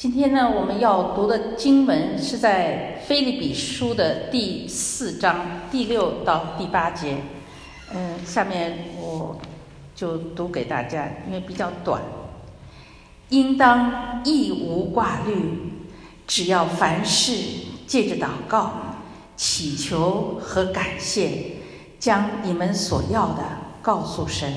今天呢，我们要读的经文是在腓立比书的第4章第6到第8节。下面我就读给大家，因为比较短。应当一无挂虑，只要凡事借着祷告、祈求和感谢，将你们所要的告诉神。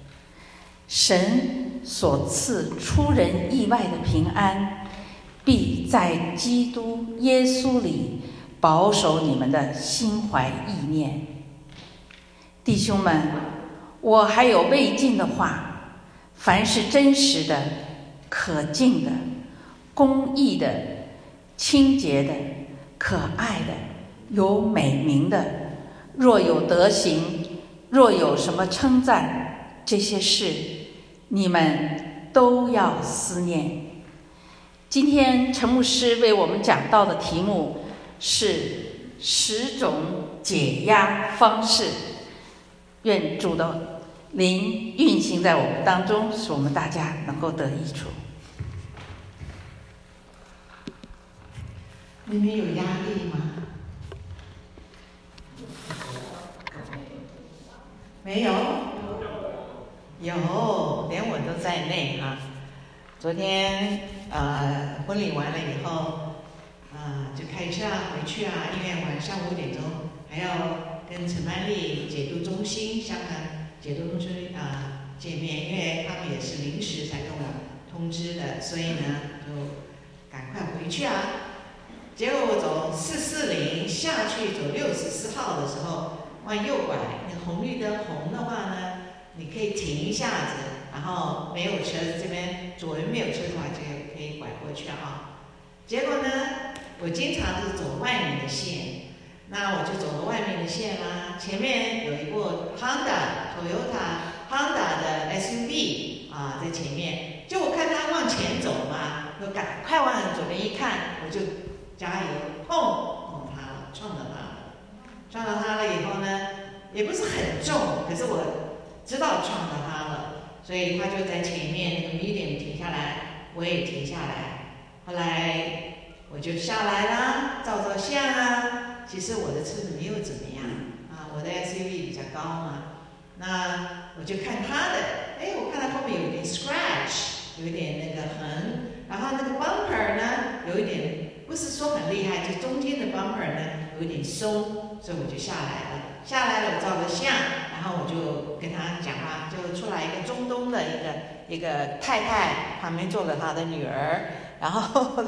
神所赐出人意外的平安，必在基督耶稣里保守你们的心怀意念。弟兄们，我还有未尽的话，凡是真实的、可敬的、公义的、清洁的、可爱的、有美名的，若有德行，若有什么称赞，这些事你们都要思念。今天陈牧师为我们讲到的题目是10种解压方式，愿主的灵运行在我们当中，使我们大家能够得益处。 你们有压力吗？没有？有，连我都在内哈。昨天婚礼完了以后，就开车回去因为晚上5点钟还要跟陈曼丽解读中心香港解读中心见面，因为他们也是临时才跟我通知的，所以呢就赶快回去结果我走440下去走64号的时候，往右拐，那个红绿灯红的话呢，你可以停一下子，然后没有车子这边左边没有车的话就可以拐过去结果呢，我经常是走外面的线，那我就走了外面的线前面有一部 Toyota 的 SUV 在前面，就我看他往前走嘛，我赶快往左边一看，我就加油，碰他了，撞到他了以后呢，也不是很重，可是我知道撞到他了，所以他就在前面那个 medium 停下来，我也停下来，后来我就下来啦，照相其实我的车子没有怎么样我的 SUV 比较高嘛，那我就看他的，我看他后面有一点 scratch， 有一点那个痕，然后那个 bumper 呢有一点不是说很厉害，就中间的 bumper 呢有一点松，所以我就下来了，我照了相，然后我就跟他讲话，就出来一个中东的一个太太，旁边坐了他的女儿，然后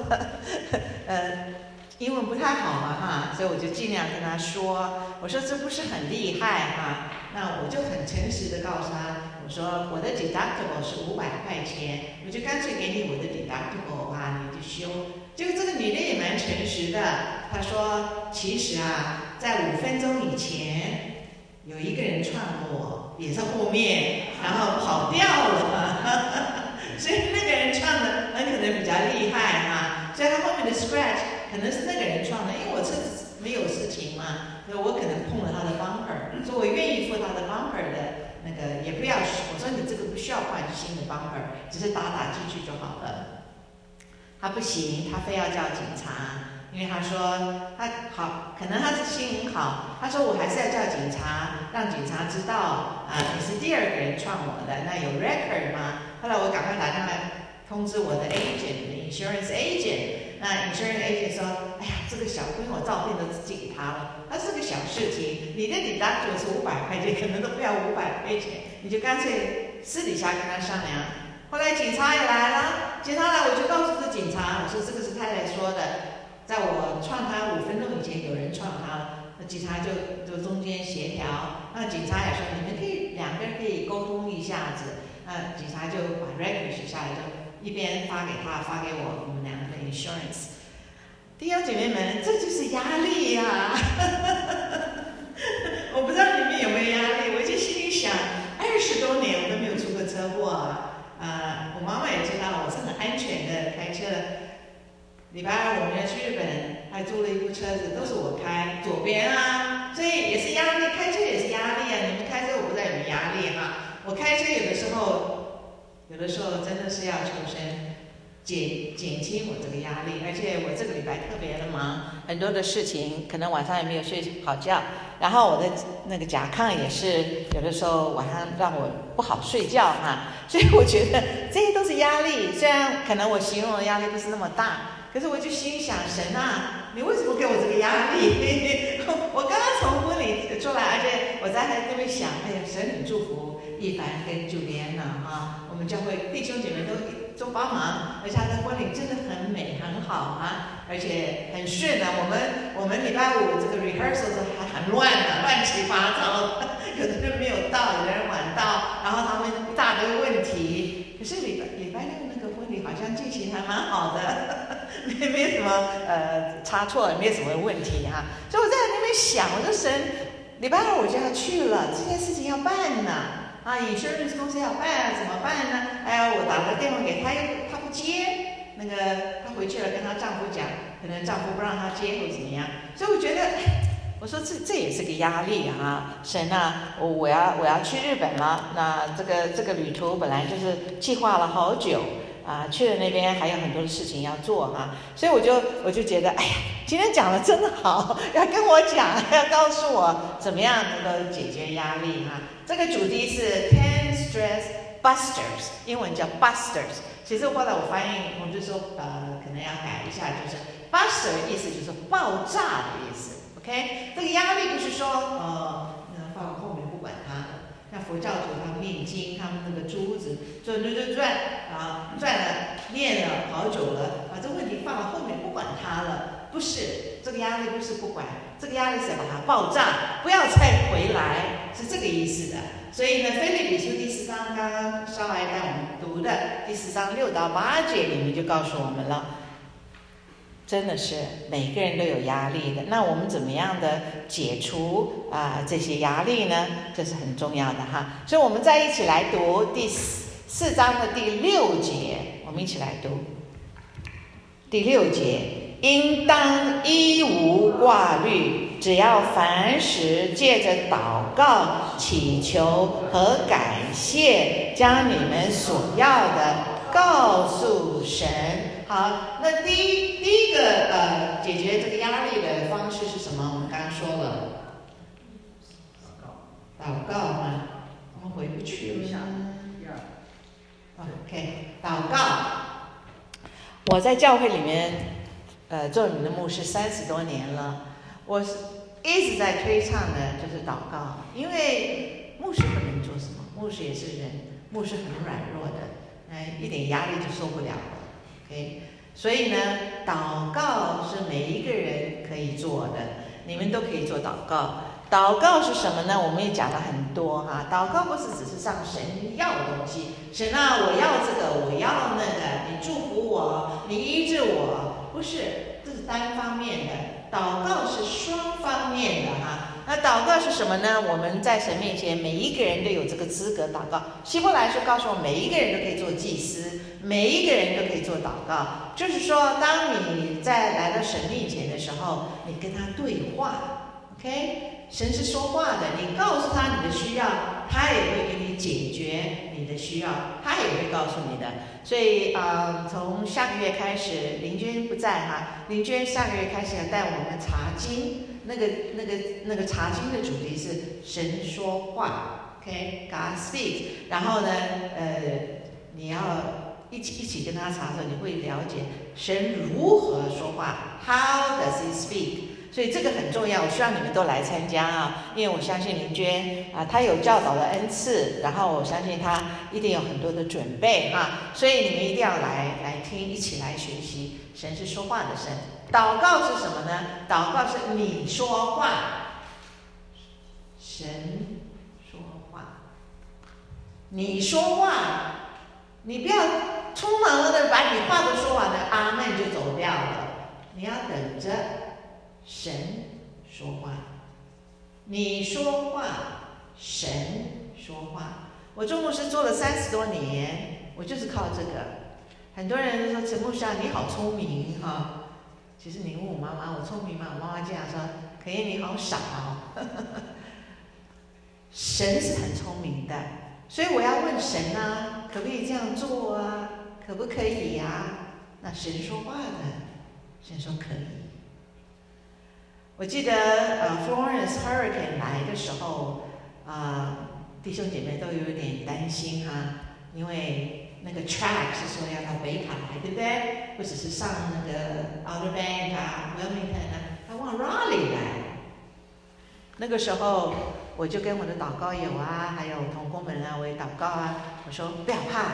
英文不太好嘛所以我就尽量跟他说，我说这不是很厉害那我就很诚实的告诉他，我说我的 deductible 是500块钱，我就干脆给你我的 deductible 你就修。结果这个女的也蛮诚实的，她说其实在5分钟以前有一个人撞了我，也在后面，然后跑掉了所以那个人撞的很可能比较厉害所以他后面的 scratch 可能是那个人撞的，因为我车子没有事情嘛，所以我可能碰了他的 bumper， 所以我愿意付他的 bumper 的那个，也不要，我说你这个不需要换新的 bumper， 只是打进去就好了。他不行，他非要叫警察，因为他说他好，可能他是心很好，他说我还是要叫警察，让警察知道你是第2个人撞我的，那有 record 吗？后来我赶快打电话通知我的 agent，insurance agent， 那 insurance agent 说，哎呀，这个小朋友照片都寄给他了，它是个小事情，你的 deductible 是500块钱，可能都不要500块钱，你就干脆私底下跟他商量。后来警察也来了，警察来我就告诉这警察，我说这个是太太说的，在我撞他5分钟以前有人撞他了，那警察就中间协调，那警察也说你们可以2个人可以沟通一下子，那警察就把 record 写下来，就一边发给他，发给我们2个的 insurance。弟兄姐妹们，这就是压力我不知道你们有没有压力，我就心里想，20多年我都没有出过车祸我妈妈也知道我是很安全的开车。礼拜2我们要去日本，还租了一部车子，都是我开，左边所以也是压力，开车也是压力你们开车我不知道有没有压力我开车有的时候真的是要求生， 减轻我这个压力。而且我这个礼拜特别的忙，很多的事情，可能晚上也没有睡好觉，然后我的那个甲亢也是有的时候晚上让我不好睡觉哈，所以我觉得这些都是压力。虽然可能我形容的压力不是那么大，可是我就心想，神啊，你为什么给我这个压力？我刚刚从婚礼出来，而且我在那边想，哎呀，神很祝福一凡跟朱莲娜哈，我们教会弟兄姐妹都帮忙，而且他的婚礼真的很美很好啊，而且很顺啊。我们礼拜五这个 rehearsal 还很乱啊，乱七八糟，有的人没有到，有的人晚到，然后他们一大堆问题。可是礼拜六那个婚礼好像进行还蛮好的，没有什么差错，也没有什么问题啊。所以我在那边想，我说神，礼拜二我就要去了，这件事情要办呢。insurance 公司要办怎么办呢？哎呀，我打个电话给他，他不接，那个她回去了跟她丈夫讲，可能丈夫不让她接或怎么样，所以我觉得，我说这也是个压力啊，神啊，我要去日本了，那这个旅途本来就是计划了好久啊，去了那边还有很多的事情要做哈，所以我就觉得，哎呀，今天讲的真的好，要跟我讲，要告诉我怎么样能够解决压力哈。这个主题是 Ten Stress Busters， 英文叫 Busters。其实后来我翻译，我们就说可能要改一下，就是 Buster 意思就是爆炸的意思。OK， 这个压力不是说放后面不管它的，像佛教徒他们念经，他们那个珠子转啊，转了念了好久了，把这个问题放到后面不管它了，不是这个压力不是不管，这个压力是把它爆炸，不要再回来，是这个意思的。所以呢，腓立比书第4章刚刚稍微带我们读的第4章6到8节里面就告诉我们了，真的是每个人都有压力的。那我们怎么样的解除这些压力呢？这是很重要的哈。所以我们再一起来读第4章的第6节，我们一起来读第6节，应当一无挂虑，只要凡事借着祷告、祈求和感谢，将你们所要的告诉神。好，那第一个解决这个压力的方式是什么？我们刚刚说了，祷告嘛，我们回不去了。OK， 祷告。我在教会里面做你们的牧师30多年了，我一直在推倡的就是祷告，因为牧师不能做什么，牧师也是人，牧师很软弱的，一点压力就受不了了。OK， 所以呢，祷告是每一个人可以做的，你们都可以做祷告。祷告是什么呢？我们也讲了很多哈。祷告不是只是向神要东西，神啊，我要这个，我要那个，你祝福我，你医治我，不是，这是单方面的。祷告是双方面的哈。那祷告是什么呢？我们在神面前，每一个人都有这个资格祷告。希伯来书告诉我们，每一个人都可以做祭司，每一个人都可以做祷告。就是说，当你在来到神面前的时候，你跟他对话 ，OK？ 神是说话的，你告诉他你的需要，他也会给你解决你的需要，他也会告诉你的。所以从下个月开始，林娟不在哈，林娟下个月开始要带我们查经。那个查经的主题是神说话 ，OK，God speaks。然后呢，你要一起跟他查的时候，你会了解神如何说话 ，How does He speak？ 所以这个很重要，我希望你们都来参加啊，因为我相信林娟她有教导的恩赐，然后我相信她一定有很多的准备啊，所以你们一定要来听，一起来学习。神是说话的神。祷告是什么呢？祷告是你说话，神说话，你说话，你不要匆忙的把你话都说完了，阿们就走掉了。你要等着神说话，你说话，神说话。我做牧师做了30多年，我就是靠这个。很多人说陈牧师啊，你好聪明哈。其实你问我妈妈，我聪明吗？我妈妈这样说，可燕你好傻哦。神是很聪明的，所以我要问神啊，可不可以这样做啊？可不可以呀？ 那神说话的，神说可以。我记得Florence Hurricane 来的时候，弟兄姐妹都有点担心因为那个 track 是说要到北卡来，对不对？或者是上那个 Outer Banks、Wilmington 他往 Raleigh 来。那个时候我就跟我的祷告友还有同工们我也祷告我说不要怕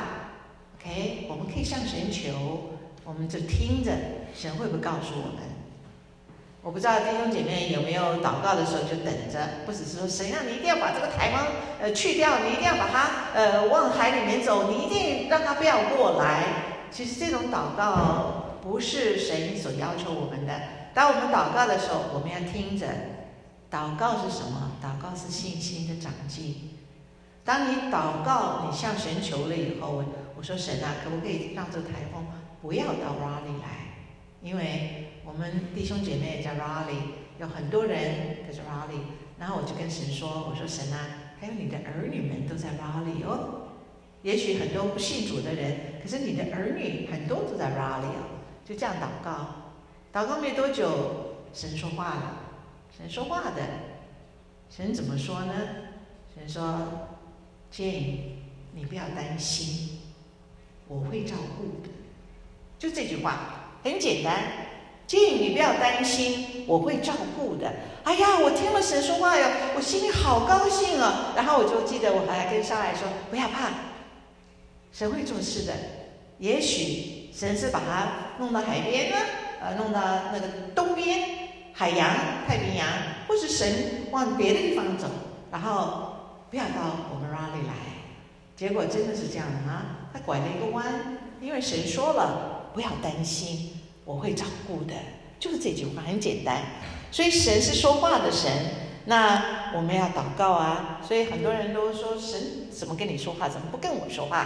，OK， 我们可以向神求，我们就听着神会不会告诉我们。我不知道弟兄姐妹有没有祷告的时候就等着，不只是说神你一定要把这个台风去掉，你一定要把它往海里面走，你一定让它不要过来。其实这种祷告不是神所要求我们的。当我们祷告的时候，我们要听着。祷告是什么？祷告是信心的长进。当你祷告，你向神求了以后，我说神可不可以让这个台风不要到 Raleigh 来？因为我们弟兄姐妹也在 Raleigh， 有很多人在 Raleigh。然后我就跟神说，我说神还有你的儿女们都在 Raleigh 也许很多不信主的人，可是你的儿女很多都在 Raleigh 就这样祷告。祷告没多久，神说话了。神说话的，神怎么说呢？神说 ：“Jane， 你不要担心，我会照顾的。”就这句话，很简单。Jane， 你不要担心，我会照顾的。哎呀，我听了神说话我心里好高兴然后我就记得我还跟莎来说，不要怕，神会做事的。也许神是把它弄到海边弄到那个东边。海洋、太平洋，或是神往别的地方走，然后不要到我们 Raleigh 来。结果真的是这样的他拐了一个弯，因为神说了不要担心，我会照顾的，就是这句话很简单。所以神是说话的神，那我们要祷告所以很多人都说神怎么跟你说话，怎么不跟我说话？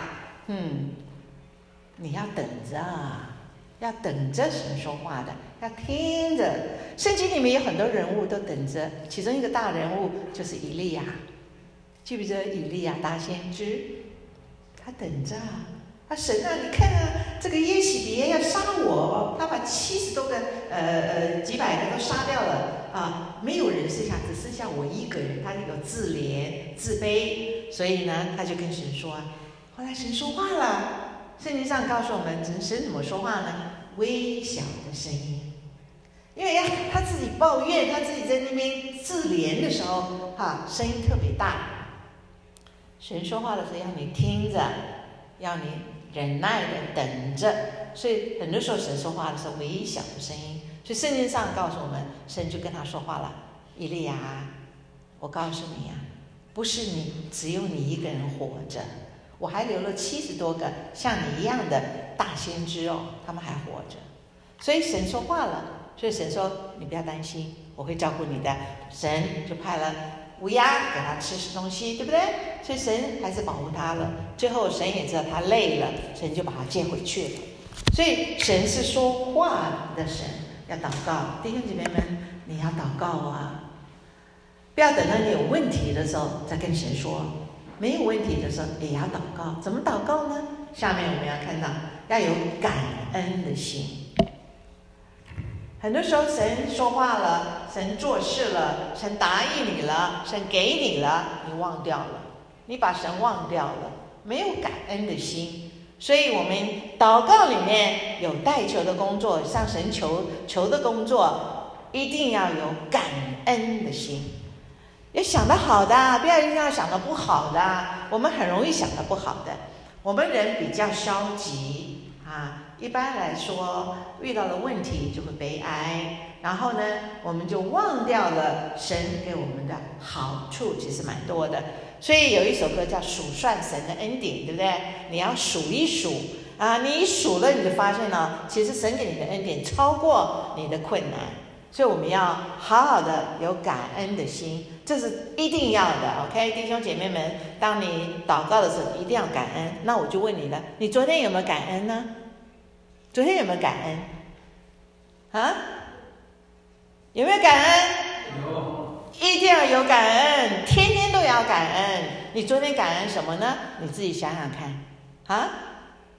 你要等着要等着神说话的，要听着。圣经里面有很多人物都等着，其中一个大人物就是以利亚。记不记得以利亚大先知？他等着神你看这个耶洗别要杀我，他把70多个几百个都杀掉了没有人剩下，只剩下我一个人。他有自怜自卑，所以呢他就跟神说后来神说话了。圣经上告诉我们神怎么说话呢？微小的声音。因为他自己抱怨，他自己在那边自怜的时候声音特别大。神说话的时候要你听着，要你忍耐的等着。所以很多时候神说话的时候微小的声音。所以圣经上告诉我们，神就跟他说话了，以利亚，我告诉你不是只有你一个人活着，我还留了70多个像你一样的大先知他们还活着。所以神说话了，所以神说你不要担心，我会照顾你的。神就派了乌鸦给他吃东西，对不对？所以神还是保护他了。最后神也知道他累了，神就把他接回去了。所以神是说话的神，要祷告。弟兄姐妹们，你要祷告不要等到你有问题的时候再跟神说，没有问题的时候也要祷告。怎么祷告呢？下面我们要看到要有感恩的心。很多时候神说话了，神做事了，神答应你了，神给你了，你忘掉了，你把神忘掉了，没有感恩的心。所以我们祷告里面有代求的工作，向神求的工作，一定要有感恩的心。要想得好的，不要一定要想得不好的。我们很容易想得不好的，我们人比较消极一般来说遇到了问题就会悲哀，然后呢我们就忘掉了神给我们的好处，其实蛮多的。所以有一首歌叫数算神的恩典，对不对？你要数一数你一数了你就发现了，其实神给你的恩典超过你的困难。所以我们要好好的有感恩的心，这是一定要的 OK， 弟兄姐妹们，当你祷告的时候一定要感恩。那我就问你了，你昨天有没有感恩呢？昨天有没有感恩有没有感恩？有，一定要有感恩，天天都要感恩。你昨天感恩什么呢？你自己想想看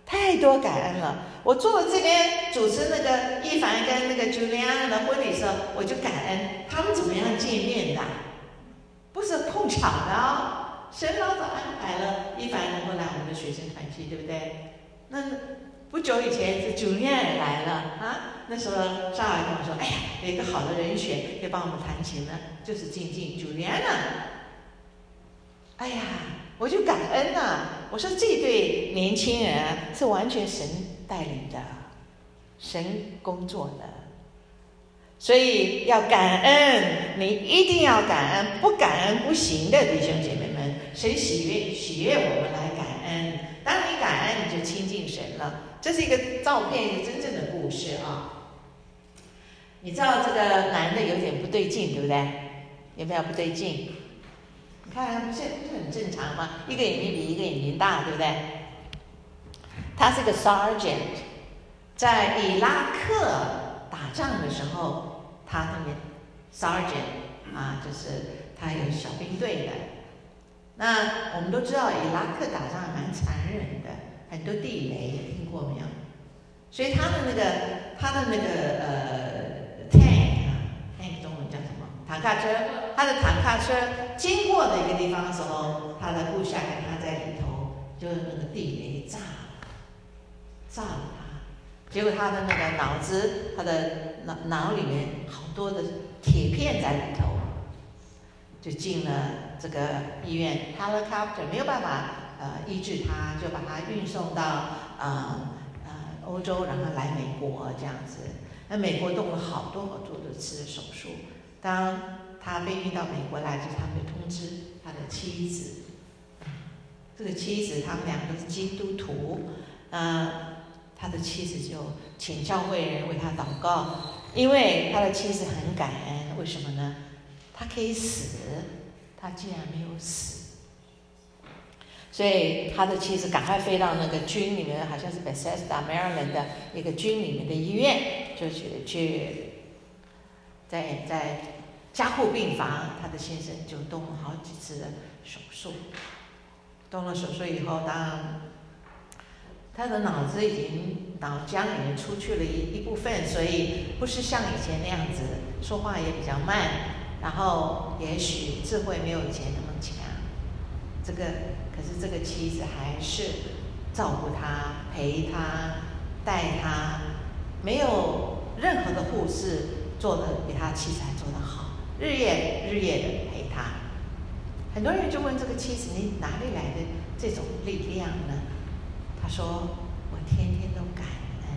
太多感恩了。我坐在这边主持那个一凡跟那个 Juliana 的婚礼的时候，我就感恩他们怎么样见面的，不是碰巧的哦，神老早安排了一凡能够来我们的学生团契，对不对？那不久以前是 Juliana 来了啊，那时候上海跟我说，哎呀，有一个好的人选可以帮我们弹琴呢，就是静静 Juliana。哎呀，我就感恩啊！我说这对年轻人啊，是完全神带领的，神工作的，所以要感恩，你一定要感恩，不感恩不行的，弟兄姐妹们，神喜悦我们来感恩。当你感恩，你就亲近神了。这是一个照片，一个真正的故事啊！你知道这个男的有点不对劲，对不对？有没有不对劲？你看，不是很正常吗？一个眼睛比一个眼睛大，对不对？他是个 sergeant， 在伊拉克打仗的时候，他那边 sergeant 啊，就是他有小兵队的。那我们都知道，伊拉克打仗蛮残忍的，很多地雷，听过没有？所以他的那个 tank 啊，那个中文叫什么？坦克车，他的坦克车经过的一个地方的时候，他的部下跟他在里头，就是那个地雷炸了他，结果他的那个脑子，他的脑里面好多的铁片在里头，就进了这个医院 ，helicopter 没有办法医治他，就把他运送到欧洲，然后来美国这样子。那美国动了好多的次手术。当他被运到美国来，就是他被通知他的妻子。这个妻子，他们两个都是基督徒。他的妻子就请教会人为他祷告，因为他的妻子很感恩。为什么呢？他可以死，他竟然没有死。所以他的妻子赶快飞到那个军里面，好像是 Bethesda Maryland 的一个军里面的医院，就去在加护病房，他的先生就动了好几次的手术。动了手术以后，当然他的脑子已经脑浆里面出去了一部分，所以不是像以前那样子，说话也比较慢，然后也许智慧没有以前那么强。可是这个妻子还是照顾他、陪他、带他，没有任何的护士做的比他妻子还做得好，日夜的陪他。很多人就问这个妻子：“你哪里来的这种力量呢？”他说：“我天天都感恩，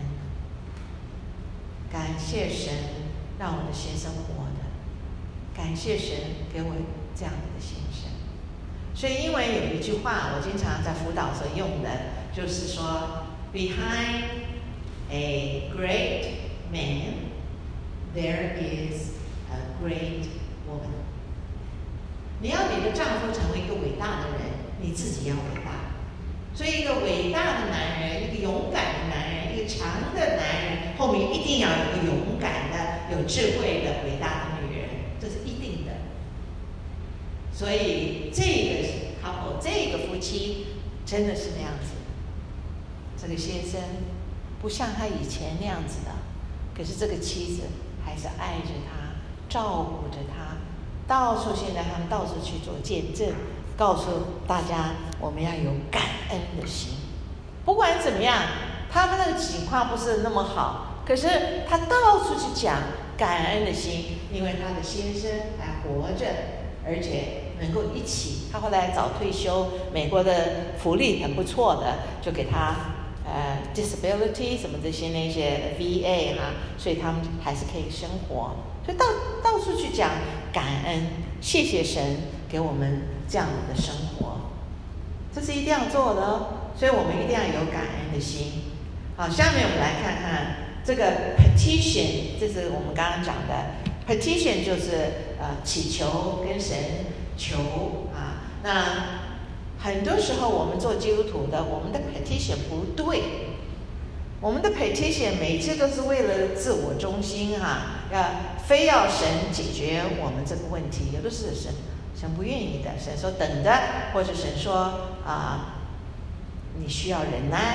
感谢神让我的先生活的，感谢神给我这样的先生。”所以英文有一句话，我经常在辅导时用的，就是说 ，Behind a great man, there is a great woman。你要你的丈夫成为一个伟大的人，你自己要伟大。所以，一个伟大的男人，一个勇敢的男人，一个强的男人，后面一定要有一个勇敢的、有智慧的、伟大的女人，这是一定的。所以这个 couple 这个夫妻真的是那样子。这个先生不像他以前那样子的，可是这个妻子还是爱着他，照顾着他，现在他们到处去做见证，告诉大家我们要有感恩的心。不管怎么样，他们那个情况不是那么好，可是他到处去讲感恩的心，因为他的先生还活着，而且能够一起。他后来早退休，美国的福利很不错的，就给他disability 什么这些那些 VA 哈，所以他们还是可以生活。所以到处去讲感恩，谢谢神给我们这样的生活，这是一定要做的哦。所以我们一定要有感恩的心。好，下面我们来看看这个 petition， 这是我们刚刚讲的 petition， 就是祈求跟神求啊。那很多时候我们做基督徒的，我们的 petition 不对，我们的 petition 每次都是为了自我中心哈，非要神解决我们这个问题。有的是神不愿意的，神说等着，或者神说你需要忍耐，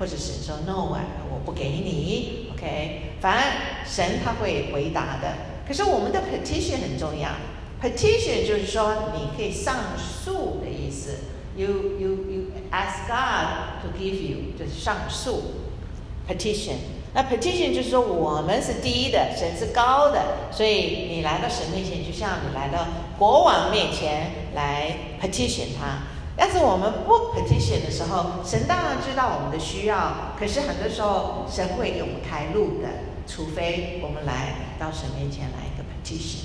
或者神说 no 啊，我不给你 ，OK， 反正神他会回答的。可是我们的 petition 很重要 ，petition 就是说你可以上诉的意思。You ask God to give you， 就是上诉 petition。那 petition 就是说我们是低的，神是高的，所以你来到神面前，就像你来到国王面前来 petition 他。要是我们不 petition 的时候，神当然知道我们的需要，可是很多时候神会给我们开路的，除非我们来到神面前来一个 petition。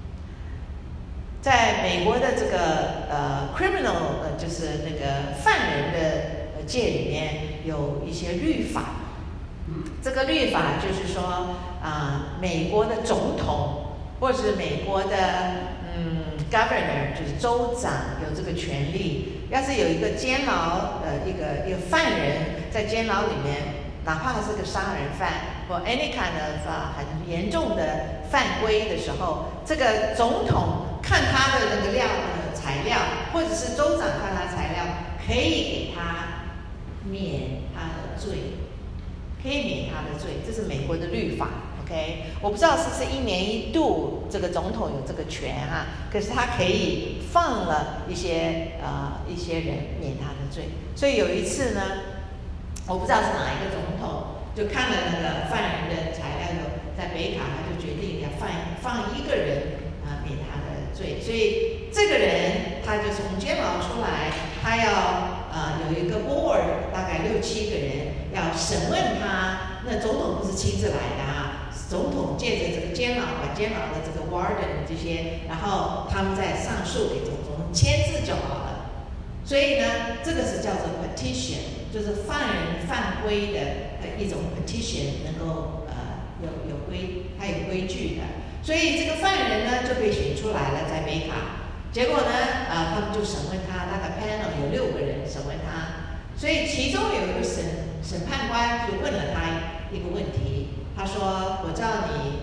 在美国的这个criminal 就是那个犯人的界里面有一些律法，这个律法就是说美国的总统或者是美国的governor 就是州长有这个权利，要是有一个监牢一个犯人在监牢里面，哪怕是个杀人犯或 any kind of 很严重的犯规的时候，这个总统看他的那个材料，或者是州长看他材料，可以给他免他的罪，可以免他的罪，这是美国的律法。OK， 我不知道是不是1年1度这个总统有这个权啊，可是他可以放了一些人免他的罪。所以有一次呢，我不知道是哪一个总统，就看了那个犯人的材料，在北卡他就决定要放一个人免他的罪。所以这个人他就从监牢出来，他要有一个 board， 大概6、7个人要审问他。那总统不是亲自来的啊，总统借着这个监牢，把监牢的这个 warden 这些，然后他们再上诉给总统签字就好了。所以呢，这个是叫做 petition， 就是犯人犯规的一种 petition， 能够它有规矩的。所以这个犯人呢就被选出来了，在北卡。结果呢，他们就审问他，大概 panel 有6个人审问他。所以其中有一个审判官就问了他一个问题，他说：“我知道你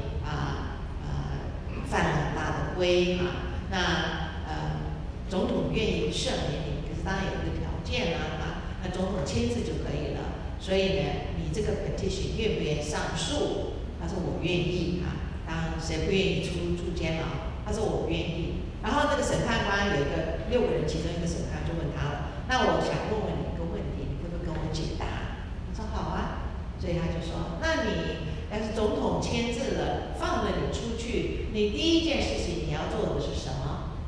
犯了很大的规那总统愿意赦免你，可是当然有一个条件那总统签字就可以了。所以呢，你这个 petition 愿不愿意上诉？”他说：“我愿意当然谁不愿意出监牢？”他说：“我愿意。”然后那个审判官有一个6个人，其中一个审判就问他了：“那我想问你一个问题，你可不可以跟我解答？”他说：“好啊。”所以他就说：“那你要是总统签字了，放了你出去，你第一件事情你要做的是什么？”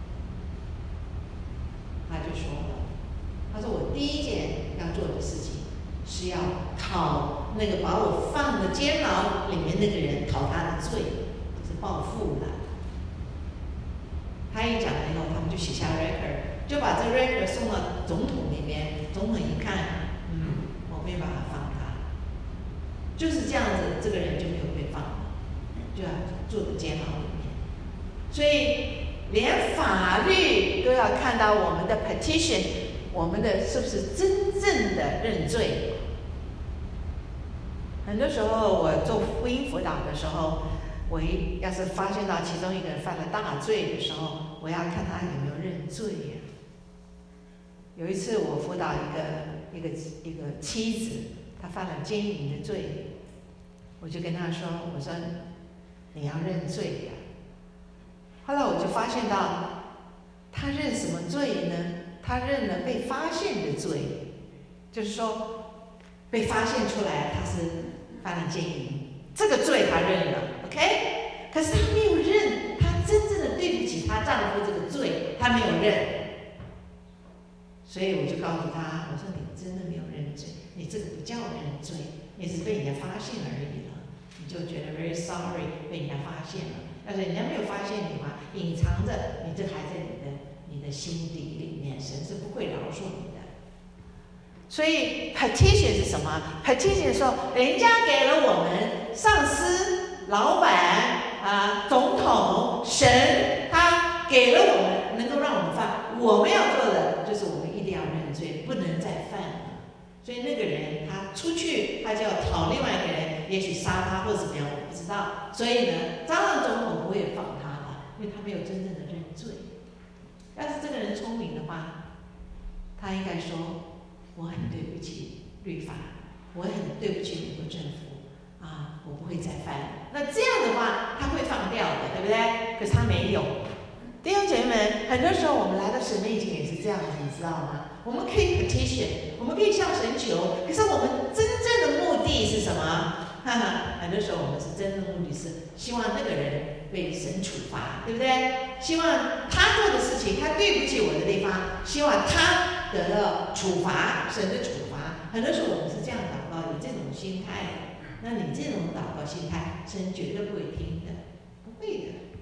他就说了：“他说我第一件要做的事情是要讨那个把我放的监牢里面那个人讨他的罪，就是报复的。”他一讲了以后，他们就写下 record， 就把这 record 送到总统那边。总统一看，我没有办法放他，就是这样子，这个人就没有被放了，就要坐在监牢里面。所以连法律都要看到我们的 petition， 我们的是不是真正的认罪。很多时候我做婚姻辅导的时候，我要是发现到其中一个人犯了大罪的时候，我要看他有没有认罪呀。有一次我辅导一个妻子，她犯了奸淫的罪，我就跟她说：“我说你要认罪呀。”后来我就发现到，她认什么罪呢？她认了被发现的罪，就是说被发现出来她是犯了奸淫，这个罪她认了 ，OK？ 可是她没有认，她真正的对不起她丈夫这个罪，她没有认。所以我就告诉她，我说你真的没有认罪，你这个不叫认罪，你是被人家发现而已了，你就觉得 very sorry 被人家发现了。但是人家没有发现你嘛，隐藏着，你这还在你的心底里面，神是不会饶恕你的。所以 petition 是什么 ？petition 说人家给了我们上司、老板总统、神，他给了我们能够让我们犯，我们要做的就是我们一定要认罪，不能再犯了。所以那个人他出去，他就要讨另外一个人，也许杀他或者怎么样，我不知道。所以呢，当然总统不会放他了，因为他没有真正的认罪。要是这个人聪明的话，他应该说：“我很对不起律法，我很对不起美国政府啊，我不会再犯了。那这样的话，他会放掉的，对不对？可是他没有。弟兄姐妹们，很多时候我们来到神面前也是这样子，你知道吗？我们可以 petition， 我们可以向神求，可是我们真正的目的是什么？很多时候我们是真正的目的是希望那个人被神处罚，对不对？希望他做的事情，他对不起我的地方，希望他得到处罚，神的处罚。很多时候我们是这样祷告，有这种心态。那你这种祷告心态，神绝对不会听的，不会的。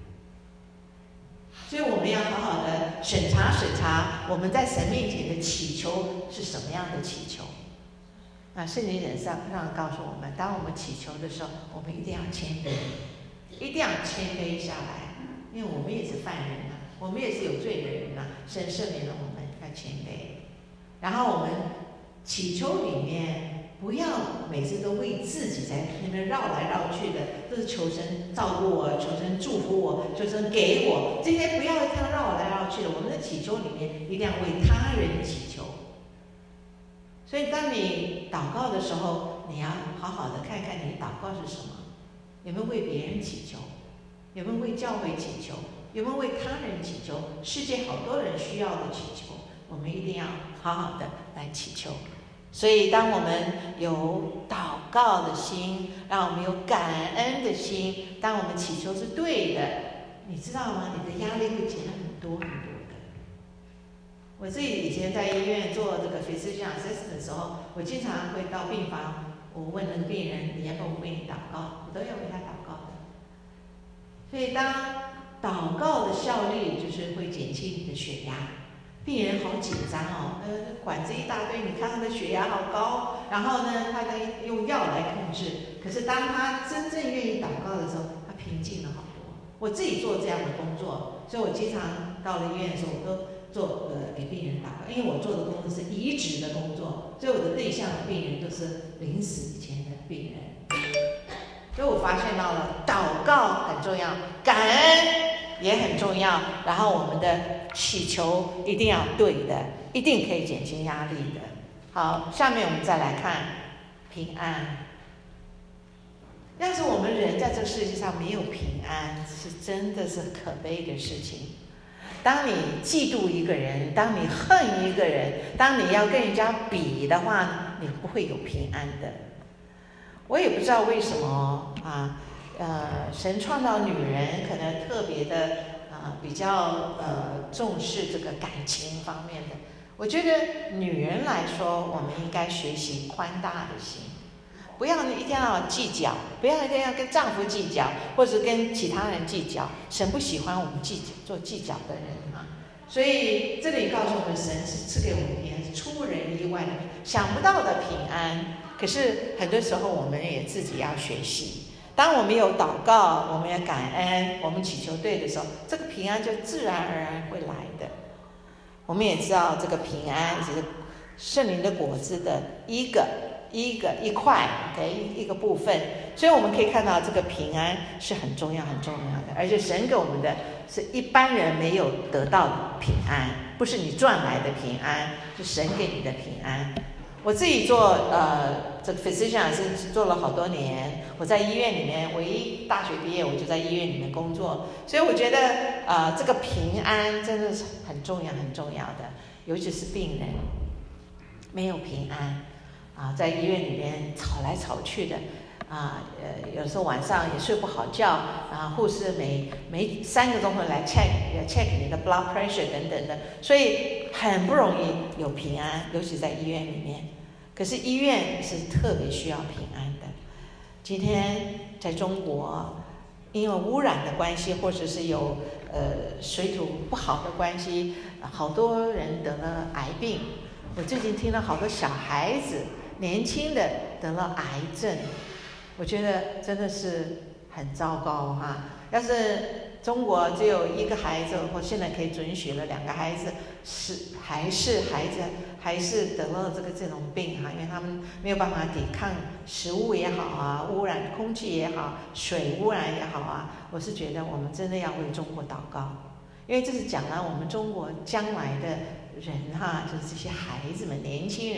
所以我们要好好的审查我们在神面前的祈求是什么样的祈求。圣经上告诉我们，当我们祈求的时候，我们一定要谦卑，一定要谦卑下来，因为我们也是犯人啊，我们也是有罪的人啊，神赦免了我们，要谦卑。然后我们祈求里面不要每次都为自己在那边绕来绕去的，都是求神照顾我，求神祝福我，求神给我，这些不要这样绕来绕去的。我们的祈求里面一定要为他人祈求。所以当你祷告的时候，你要好好的看看你祷告是什么，有没有为别人祈求，有没有为教会祈求，有没有为他人祈求，世界好多人需要的祈求，我们一定要好好的来祈求。所以当我们有祷告的心，让我们有感恩的心，当我们祈求是对的，你知道吗？你的压力会减很多很多的。我自己以前在医院做这个 physician assistant 的时候，我经常会到病房，我问那个病人，你要不要我为你祷告？我都要为他祷告的。所以当祷告的效力就是会减轻你的血压。病人好紧张哦，管子一大堆，你看他的血压好高，然后呢，他用药来控制。可是当他真正愿意祷告的时候，他平静了好多。我自己做这样的工作，所以我经常到了医院的时候，我都做给病人祷告，因为我做的工作是移植的工作，所以我的对象的病人都是临死以前的病人。所以我发现到了祷告很重要，感恩也很重要，然后我们的祈求一定要对的，一定可以减轻压力的。好，下面我们再来看平安。要是我们人在这个世界上没有平安，是真的是可悲的事情。当你嫉妒一个人，当你恨一个人，当你要跟人家比的话，你不会有平安的。我也不知道为什么啊，神创造女人可能特别的比较重视这个感情方面的。我觉得女人来说，我们应该学习宽大的心，不要一定要计较，不要一定要跟丈夫计较，或者跟其他人计较。神不喜欢我们做计较的人啊。所以这里告诉我们，神是赐给我们平安，是出人意外的、想不到的平安。可是很多时候我们也自己要学习，当我们有祷告，我们要感恩，我们祈求对的时候，这个平安就自然而然会来的。我们也知道这个平安是圣灵的果子的一块一个部分，所以我们可以看到这个平安是很重要很重要的，而且神给我们的是一般人没有得到的平安，不是你赚来的平安，是神给你的平安。我自己做这个 physician 是做了好多年，我在医院里面，唯一大学毕业我就在医院里面工作，所以我觉得这个平安真的是很重要很重要的，尤其是病人没有平安在医院里面吵来吵去的有时候晚上也睡不好觉护士每3个钟头来 check 你的 blood pressure 等等的，所以很不容易有平安，尤其在医院里面。可是医院是特别需要平安的。今天在中国，因为污染的关系，或者是有水土不好的关系，好多人得了癌病。我最近听了好多小孩子年轻的得了癌症，我觉得真的是很糟糕要是中国只有1个孩子，或现在可以准许了2个孩子，还是得了这种病因为他们没有办法抵抗食物也好污染空气也好，水污染也好我是觉得我们真的要为中国祷告，因为这是讲了我们中国将来的人就是这些孩子们、年轻人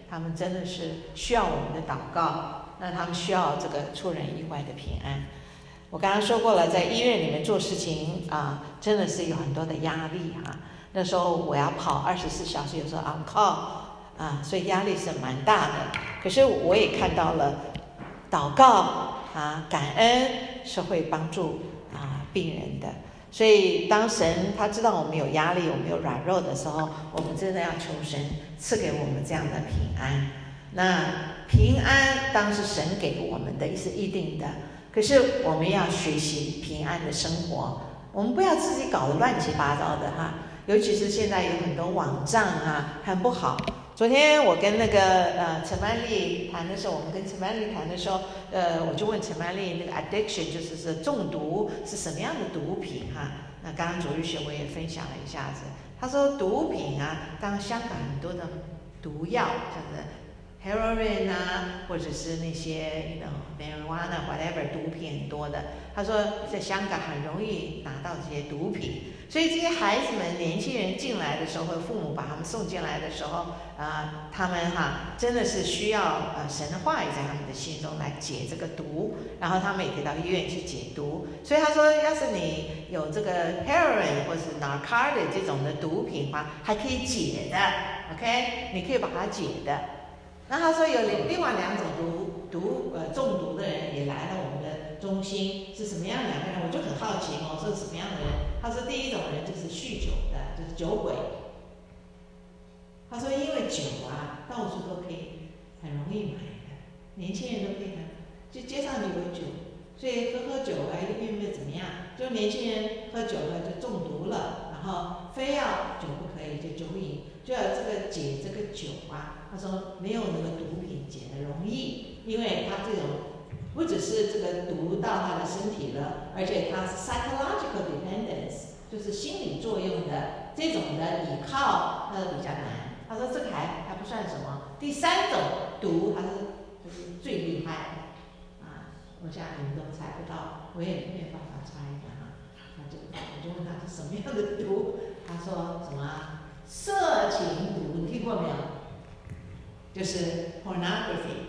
他们真的是需要我们的祷告，那他们需要这个出人意外的平安。我刚刚说过了，在医院里面做事情啊，真的是有很多的压力哈。那时候我要跑24小时，有时候 on call 啊，所以压力是蛮大的。可是我也看到了，祷告啊，感恩是会帮助病人的。所以当神他知道我们有压力，我们有软弱的时候，我们真的要求神赐给我们这样的平安。那平安当是神给我们的，是一定的。可是我们要学习平安的生活，我们不要自己搞得乱七八糟的哈。尤其是现在有很多网站很不好。昨天我跟那个陈曼丽谈的时候，我们跟陈曼丽谈的时候，我就问陈曼丽，那个 addiction 就是中毒是什么样的毒品哈？那刚刚主日学我也分享了一下子，他说毒品当然香港很多的毒药，像是 heroin 或者是那些marijuana whatever 毒品很多的。他说在香港很容易拿到这些毒品，所以这些孩子们、年轻人进来的时候，或者父母把他们送进来的时候，他们真的是需要神的话语在他们的心中来解这个毒，然后他们也可以到医院去解毒。所以他说，要是你有这个 heroin 或是 narcotic 这种的毒品的话，还可以解的 ，OK， 你可以把它解的。那他说有另外2种中毒的人也来了我们的中心，是什么样的2个人？我就很好奇说是什么样的人？他说第一种人就是酗酒的，就是酒鬼。他说因为酒到处都可以很容易买的，年轻人都可以买，就街上就有酒，所以喝酒又并没有怎么样，就年轻人喝酒了就中毒了，然后非要酒不可以就酒瘾，就要这个解这个酒他说没有那个毒品解的容易，因为他这种不只是这个毒到他的身体了，而且他是 psychological dependence， 就是心理作用的这种的倚靠，那比较难。他说这个还不算什么。第3种毒，他就是最厉害的我想你们都猜不到，我也没有办法猜的我就问他是什么样的毒，他说什么色情毒，你听过没有？就是 pornography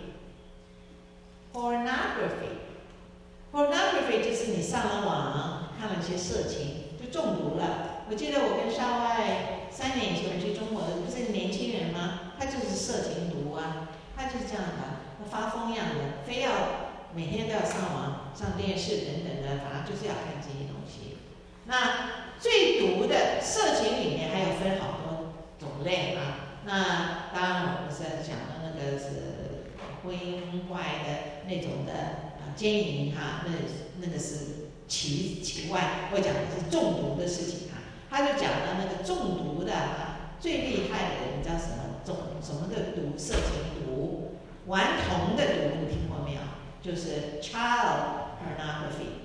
就是你上了网看了一些色情就中毒了。我记得我跟少外3年前去中国的不是年轻人吗？他就是色情毒他就是这样的，他发疯样的，非要每天都要上网、上电视等等的，反正就是要看这些东西。那最毒的色情里面还有分好多种类那当然我们是讲的那个是婚姻外的那种的奸淫那个是其外，我讲的是中毒的事情他就讲了那个中毒的最厉害的人叫什么什么的毒，色情毒、顽童的毒，你听过没有？就是 child pornography，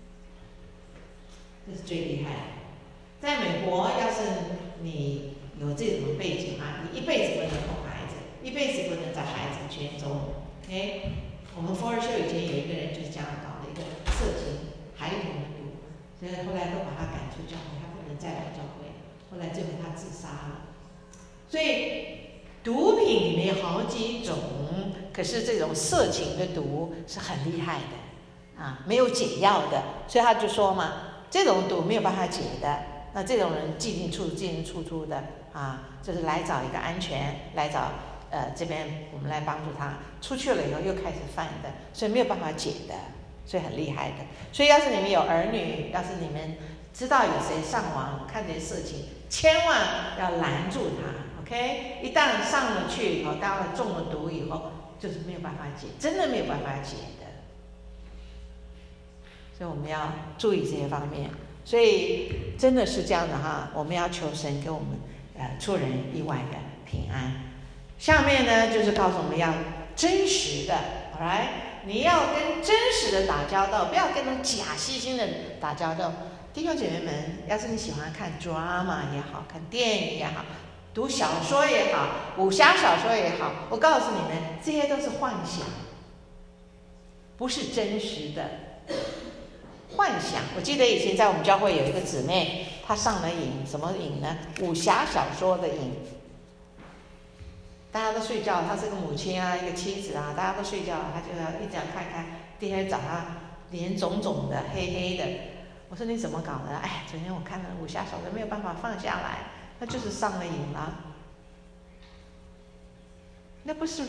这是最厉害的。在美国，要是你有这种背景你一辈子不能碰孩子，一辈子不能在孩子圈中。我们福尔修以前有一个人就是这样搞的一个色情孩童的毒，所以后来都把他赶出教会，他不能再来教会，后来最后他自杀了。所以毒品里面有好几种，可是这种色情的毒是很厉害的没有解药的，所以他就说嘛，这种毒没有办法解的，那这种人进出出的就是来找一个安全，来找这边我们来帮助他，出去了以后又开始犯的，所以没有办法解的，所以很厉害的。所以要是你们有儿女，要是你们知道有谁上网看这些事情，千万要拦住他 ，OK？ 一旦上了去以后，当然中了毒以后，就是没有办法解，真的没有办法解的。所以我们要注意这些方面。所以真的是这样的我们要求神给我们出人意外的平安。下面呢就是告诉我们要真实的 ，alright？ 你要跟真实的打交道，不要跟那种假惺惺的打交道。弟兄姐妹们，要是你喜欢看 drama 也好，看电影也好，读小说也好，武侠小说也好，我告诉你们，这些都是幻想，不是真实的。幻想，我记得以前在我们教会有一个姊妹，她上了瘾，什么瘾呢？武侠小说的瘾。 大家都睡觉，他是个母亲啊，一个妻子啊，大家都睡觉，他就要一直要看看，第二天早上脸肿肿的、黑黑的。我说你怎么搞的？哎，昨天我看了武侠小说，没有办法放下来，那就是上了瘾了。那不是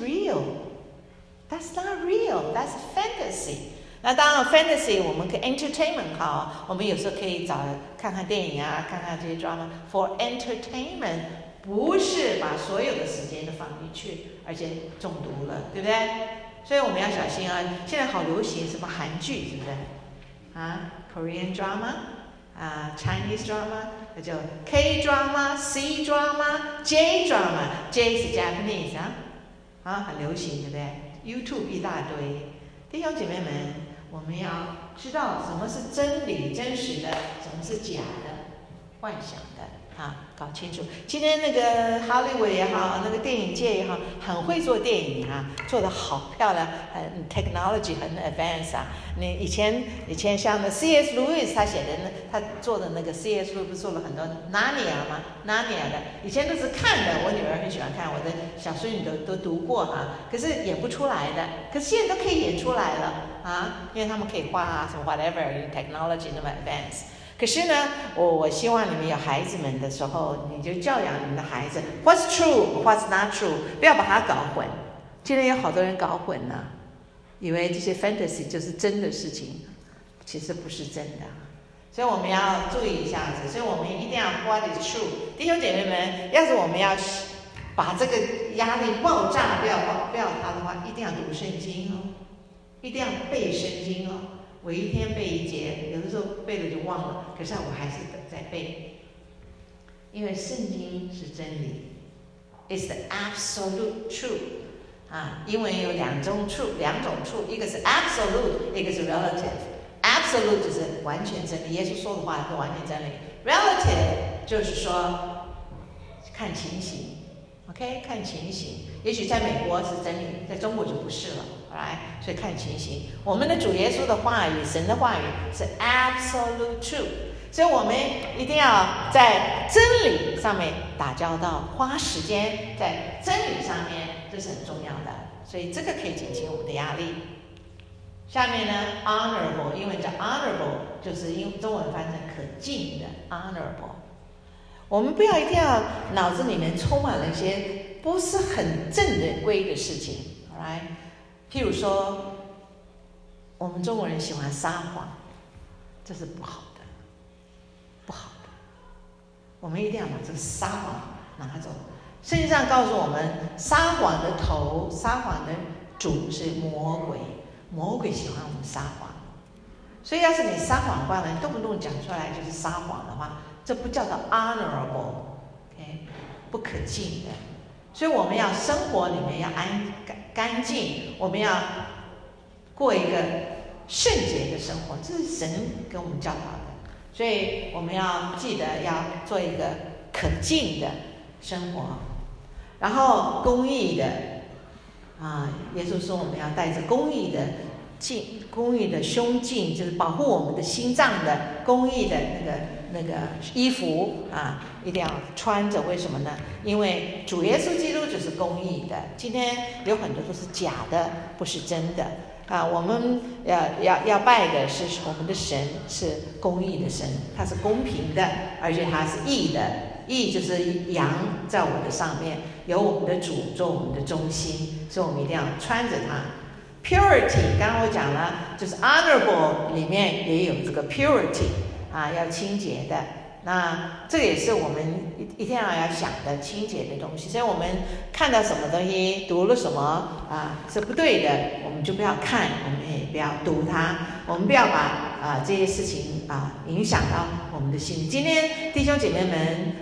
real，That's not real，That's fantasy。那当然 ，fantasy 我们可以 entertainment 好，我们有时候可以看看电影啊，看看这些 drama。For entertainment， 不是把所有的时间都放进去，而且中毒了，对不对？所以我们要小心啊！现在好流行什么韩剧，是不是？啊 ，Korean drama， 啊 ，Chinese drama， 那就 K drama、C drama、J drama，J 是 Japanese 啊，很流行，对不对 ？YouTube 一大堆。弟兄姐妹们，我们要知道什么是真理、真实的，什么是假的、幻想的啊，搞清楚。今天那个 Hollywood 也好，那个电影界也好，很会做电影啊，做得好漂亮，很 technology 很 advanced 啊。你以前像那 C.S. Lewis 他写的他做的那个 C.S. Lewis 不是做了很多 Narnia 吗 ？Narnia 的，以前都是看的，我女儿很喜欢看，我的小孙女都读过哈，可是演不出来的，可是现在都可以演出来了啊，因为他们可以画啊什么 whatever technology 那么 advanced。可是呢，我希望你们有孩子们的时候，你就教养你们的孩子 ，What's true, What's not true， 不要把它搞混。今天有好多人搞混了，以为这些 fantasy 就是真的事情，其实不是真的。所以我们要注意一下子，所以我们一定要 What is true。弟兄姐妹们，要是我们要把这个压力爆炸，不要它的话，一定要读圣经哦，一定要背圣经哦。我一天背一节，有的时候背了就忘了，可是我还是在背，因为圣经是真理 ，It's the absolute truth 啊。英文有两种 truth， 一个是 absolute， 一个是 relative。absolute 就是完全真理，耶稣说的话是完全真理。relative 就是说看情形 ，OK， 看情形。也许在美国是真理，在中国就不是了。所以看情形，我们的主耶稣的话语，神的话语是 absolute truth， 所以我们一定要在真理上面打交道，花时间在真理上面，这是很重要的。所以这个可以减轻我们的压力。下面呢 ，honorable， 英文叫 honorable， 就是中文翻成可敬的 honorable。我们不要一定要脑子里面充满了一些不是很正规的事情 ，right？譬如说，我们中国人喜欢撒谎，这是不好的，不好的。我们一定要把这个撒谎拿走。圣经上告诉我们，撒谎的头、撒谎的主是魔鬼，魔鬼喜欢我们撒谎。所以，要是你撒谎话呢，动不动讲出来就是撒谎的话，这不叫做 honorable，OK， 不可敬的。所以我们要生活里面要干净，我们要过一个圣洁的生活，这是神跟我们教导的。所以我们要记得要做一个可敬的生活，然后公义的耶稣说我们要带着公义的胸襟，就是保护我们的心脏的公义的那个衣服一定要穿着。为什么呢？因为主耶稣基督就是公义的。今天有很多都是假的，不是真的我们要拜的是我们的神，是公义的神，他是公平的，而且他是义的。义就是羊在我们的上面，有我们的主做我们的中心，所以我们一定要穿着它。Purity， 刚刚我讲了，就是 honorable 里面也有这个 purity 要清洁的。那这个也是我们一定要想的清洁的东西。所以我们看到什么东西，读了什么是不对的，我们就不要看，我们也不要读它，我们不要把这些事情影响到我们的心。今天弟兄姐妹们，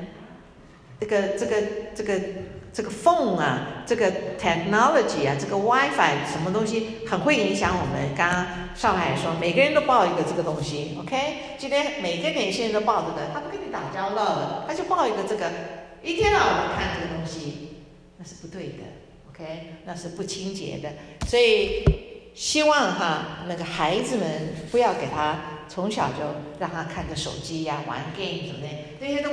这个 phone 这个 technology 这个 WiFi 什么东西很会影响我们。刚刚上海说每个人都抱一个这个东西 ，OK？ 今天每个年轻人都抱这个，他不跟你打交道了，他就抱一个这个，一天到晚都看这个东西，那是不对的 ，OK？ 那是不清洁的。所以希望那个孩子们不要给他从小就让他看着手机玩 game 什么的，这些都不是很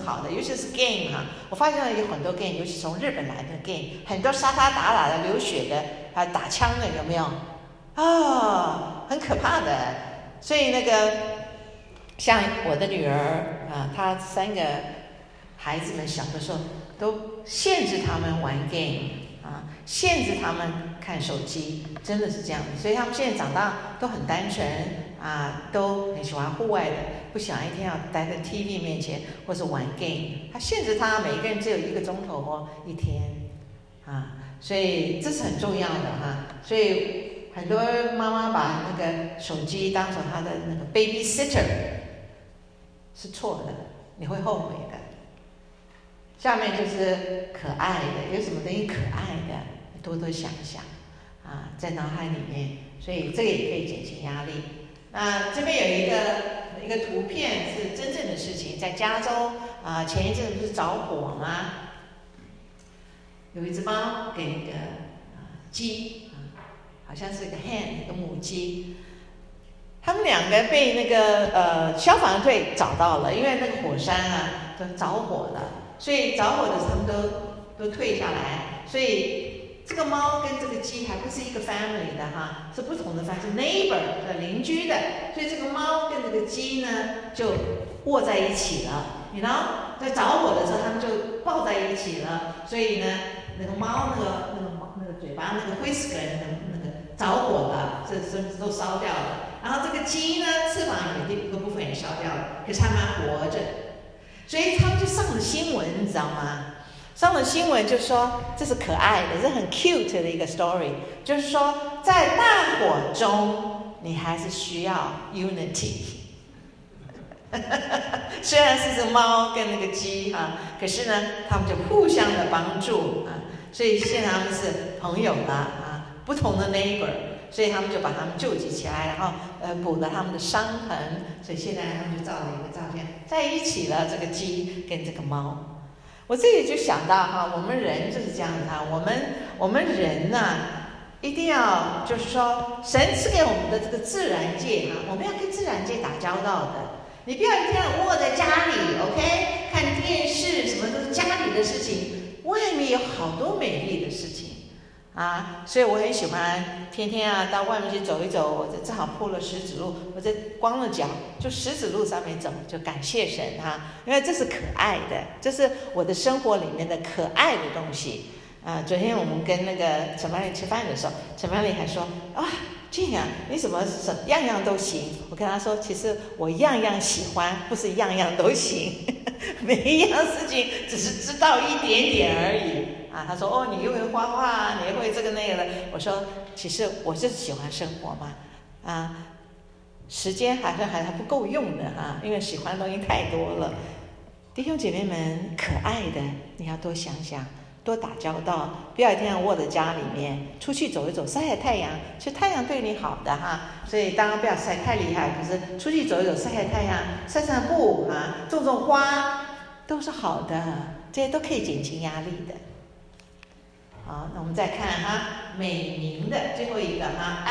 好的，尤其是 game 哈，我发现了有很多 game， 尤其从日本来的 game， 很多杀杀打打的、流血的，还打枪的，有没有？很可怕的。所以那个像我的女儿啊，她3个孩子们小的时候都限制他们玩 game 啊，限制他们看手机，真的是这样的。所以他们现在长大都很单纯啊，都很喜欢户外的，不想一天要待在 TV 面前或是玩 game。他限制他每一个人只有1个钟头一天啊，所以这是很重要的哈。所以很多妈妈把那个手机当成他的那个 babysitter 是错的，你会后悔的。下面就是可爱的，有什么东西可爱的，多多想想啊，在脑海里面，所以这个也可以减轻压力。那这边有一个图片是真正的事情，在加州啊，前一阵不是着火吗？有一只猫给那个鸡好像是一个 hen 一个母鸡，他们2个被那个消防队找到了，因为那个火山都着火了。所以着火的时候，他们都退下来，所以这个猫跟这个鸡还不是一个 family 的哈，是不同的 family， 是 neighbor 的邻居的，所以这个猫跟这个鸡呢就握在一起了，然后在着火的时候，他们就抱在一起了，所以呢，那个猫那个嘴巴那个 whisker 那个着火了，这身子都烧掉了，然后这个鸡呢翅膀有一个部分也烧掉了，可是它们还活着。所以他们就上了新闻，你知道吗？上了新闻就说这是可爱的，这是很 cute 的一个 story， 就是说在大火中你还是需要 unity。虽然是只猫跟那个鸡可是呢，他们就互相的帮助所以现在他们是朋友了不同的 neighbor。所以他们就把他们救济起来，然后补了他们的伤痕，所以现在他们就照了一个照片，在一起了。这个鸡跟这个猫，我这里就想到我们人就是这样子我们人一定要就是说，神赐给我们的这个自然界我们要跟自然界打交道的。你不要一天窝在家里 ，OK， 看电视，什么都是家里的事情，外面有好多美丽的事情。所以我很喜欢天天到外面去走一走。我正好铺了石子路，我这光了脚就石子路上面走，就感谢神因为这是可爱的，这是我的生活里面的可爱的东西昨天我们跟那个陈曼丽吃饭的时候，陈曼丽还说静雅，你怎么样样都行？我跟她说，其实我样样喜欢，不是样样都行每一样事情只是知道一点点而已他说你又会画画，你又会这个那个的。我说其实我就是喜欢生活嘛时间还不够用的因为喜欢的东西太多了。弟兄姐妹们，可爱的你要多想想，多打交道，不要一天窝在家里面，出去走一走，晒晒太阳。其实太阳对你好的所以当然不要晒太厉害，可是出去走一走，晒晒太阳，散散步种种花都是好的，这些都可以减轻压力的。好，那我们再看美名的最后一个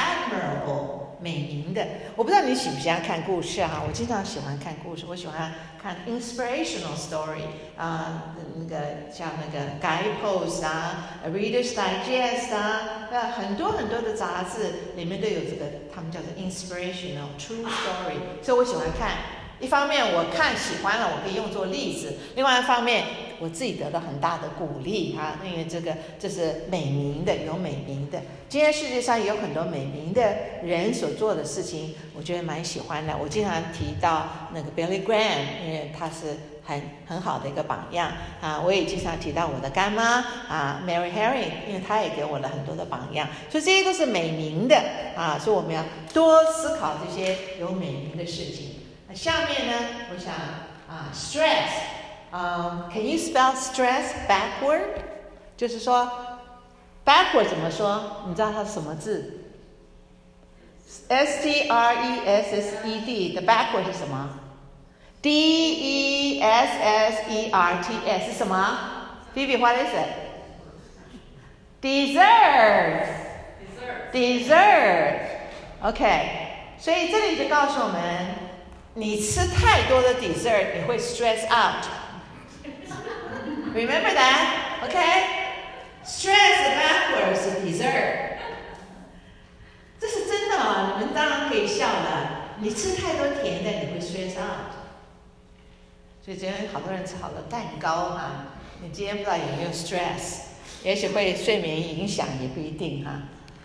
admirable， 美名的。我不知道你喜不喜欢看故事我经常喜欢看故事，我喜欢看 inspirational story 那个像那个 Guidepost Reader's Digest 很多很多的杂志里面都有这个，他们叫做 inspirational true story， 所以我喜欢看。一方面我看喜欢了，我可以用作例子；另外一方面，我自己得到很大的鼓励因为这是美名的，有美名的。今天世界上有很多美名的人所做的事情，我觉得蛮喜欢的。我经常提到那个 Billy Graham， 因为他是很好的一个榜样我也经常提到我的干妈Mary Herring， 因为她也给我了很多的榜样。所以这些都是美名的所以我们要多思考这些有美名的事情。下面呢，我想stress，can you spell stress backward？ 就是说 backward 怎么说？你知道它是什么字？ S-T-R-E-S-S-E-D 的 backward 是什么？ D-E-S-S-E-R-T-S 是什么？ Phoebe, what is it? Dessert. OK， 所以这里就告诉我们，你吃太多的 dessert， 你会 stress out。 Remember that? Okay? Stress backwards is dessert. 这是真的哦，你们当然可以笑了。你吃太多甜的，你会 stress out。所以今天好多人吃好多蛋糕啊，你今天不知道有没有 stress， 也许会睡眠影响，也不一定哈。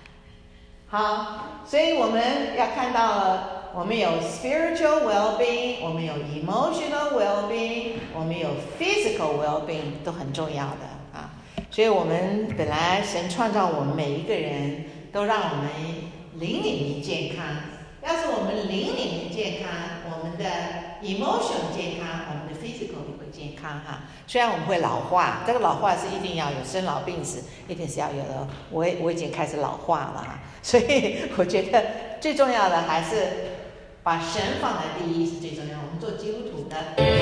好，所以我们要看到了，我们有 spiritual well-being， 我们有 emotional well-being， 我们有 physical well-being， 都很重要的啊。所以我们本来神创造我们每一个人都让我们灵里健康。要是我们灵里健康，我们的 emotion 健康，我们的 physical 也会健康哈。虽然我们会老化，这个老化是一定要有，生老病死一定是要有的。我已经开始老化了哈，所以我觉得最重要的还是把神放在第一是最重要。我们做基督徒的，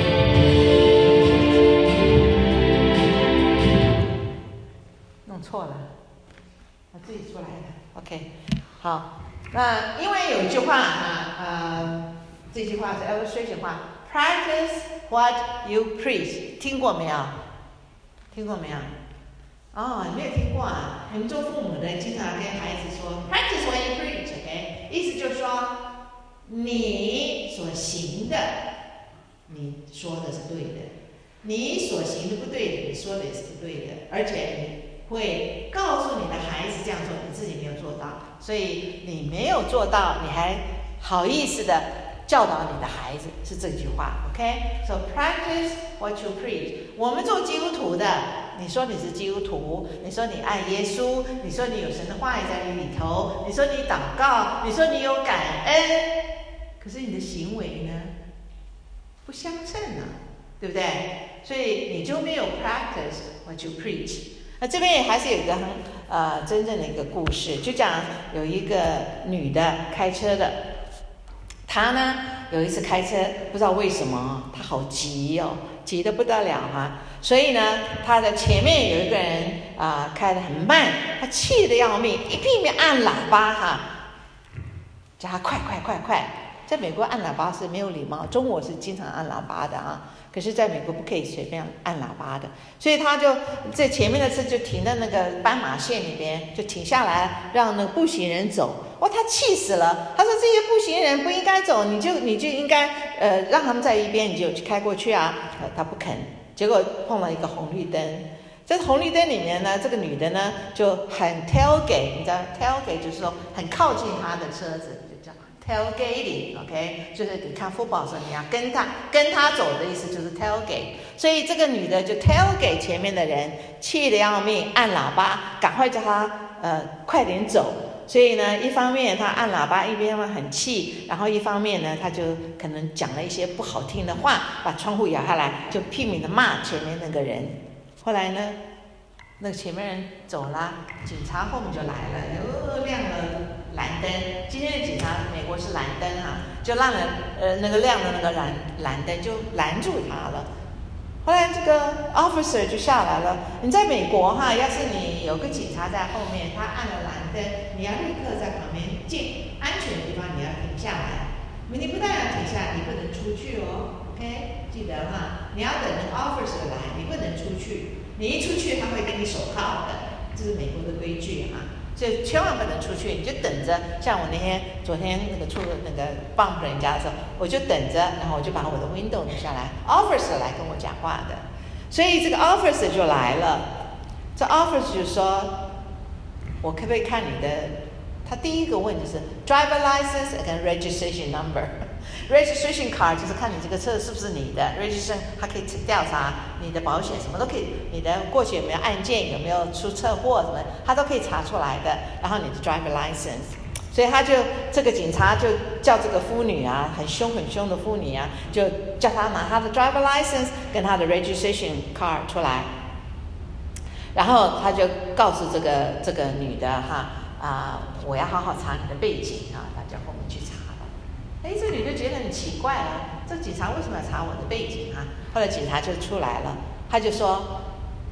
弄错了，我自己出来的。OK， 好。那因为有一句话啊，这句话是 illustration 话 ，practice what you preach， 听过没有？听过没有？哦，你没有听过啊？你们做父母的经常跟孩子说 practice what you preach，OK？ 意思就是说，你所行的，你说的是对的；你所行的不对的，你说的也是不对的，而且你会告诉你的孩子这样做，你自己没有做到，所以你没有做到，你还好意思的教导你的孩子，是这句话 ，OK？ So practice what you preach。我们做基督徒的，你说你是基督徒，你说你爱耶稣，你说你有神的话语在你里头，你说你祷告，你说你有感恩，可是你的行为呢，不相称啊，对不对？所以你就没有 practice what you preach。那这边也还是有一个真正的一个故事，就讲有一个女的开车的，她呢有一次开车，不知道为什么她好急哦，急得不得了哈，所以呢她的前面有一个人开得很慢，她气得要命，一拼命按喇叭哈，叫她快，在美国按喇叭是没有礼貌，中国是经常按喇叭的啊。可是在美国不可以随便按喇叭的，所以他就在前面的车就停在那个斑马线里边，就停下来让那个步行人走。哇，他气死了！他说这些步行人不应该走，你就应该让他们在一边，你就开过去啊。他不肯，结果碰了一个红绿灯。在红绿灯里面呢，这个女的呢就很 tailgate， 你知道 tailgate 就是说很靠近他的车子。tailgating，OK， 就是你看 football 的时候，你要跟他走的意思就是 tailgate， 所以这个女的就 tailgate 前面的人，气得要命，按喇叭，赶快叫他快点走。所以呢，一方面他按喇叭，一边很气，然后一方面呢，他就可能讲了一些不好听的话，把窗户摇下来，就拼命的骂前面那个人。后来呢，那个前面人走了，警察后面就来了，亮了蓝灯。今天的警察，美国是蓝灯哈，就让人那个亮的那个蓝灯就拦住他了。后来这个 officer 就下来了。你在美国哈，要是你有个警察在后面，他按了蓝灯，你要立刻在旁边进安全的地方，你要停下来。你不但要停下来，你不能出去哦 ，OK？ 记得哈，你要等那个 officer 来，你不能出去。你一出去，他会给你手铐的，这是美国的规矩哈。所以千万不能出去，你就等着。像我昨天那个bump 人家的时候，我就等着，然后我就把我的 window 弄下来 ，officer 来跟我讲话的。所以这个 officer 就来了，这 officer 就说：“我可不可以看你的？”他第一个问就是 driver license 跟 registration number。registration card 就是看你这个车是不是你的 registration， 它可以调查你的保险，什么都可以，你的过去有没有案件，有没有出车祸什么，它都可以查出来的。然后你的 driver license， 所以这个警察就叫这个妇女啊，很凶的妇女啊，就叫她拿她的 driver license 跟她的 registration card 出来，然后他就告诉这个女的哈我要好好查你的背景啊，他叫后面去查。这女的觉得很奇怪啊，这警察为什么要查我的背景啊？后来警察就出来了，他就说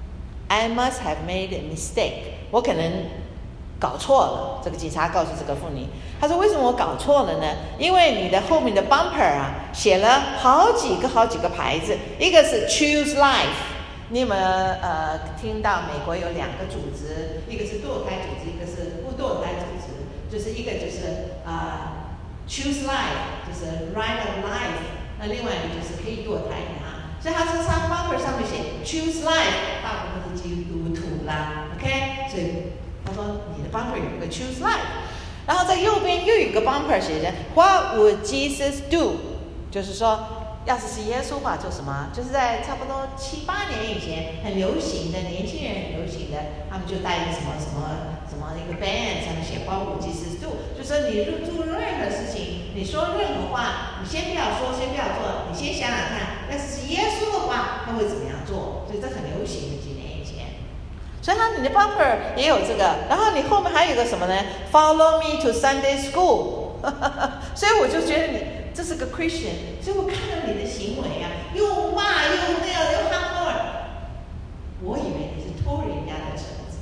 I must have made a mistake， 我可能搞错了。这个警察告诉这个妇女，他说为什么我搞错了呢？因为你的后面的 bumper 啊写了好几个牌子，一个是 choose life， 你有没有听到美国有2个组织，一个是堕胎组织，一个是不堕胎组织，就是一个就是choose life， 就是 right of life， 那另外一个就是可以堕胎的哈。所以它是上 bumper 上面写 choose life， 大部分是基督徒啦 ，OK， 所以他说你的 bumper 有个 choose life， 然后在右边又有一个 bumper 写着 What would Jesus do？ 就是说。要是耶稣话做什么？就是在差不多7、8年以前很流行的，年轻人很流行的，他们就带一个什么一个 band 上面写 What would Jesus do？ 就说你做任何事情，你说任何话，你先不要说，先不要做，你先想想看，要是耶稣的话，他会怎么样做？所以这很流行的几年以前。所以你的 bumper 也有这个，然后你后面还有一个什么呢 ？Follow me to Sunday school 。所以我就觉得你。这是个 Christian， 所以我看到你的行为啊，又骂又那样又喊话，我以为你是偷人家的车子。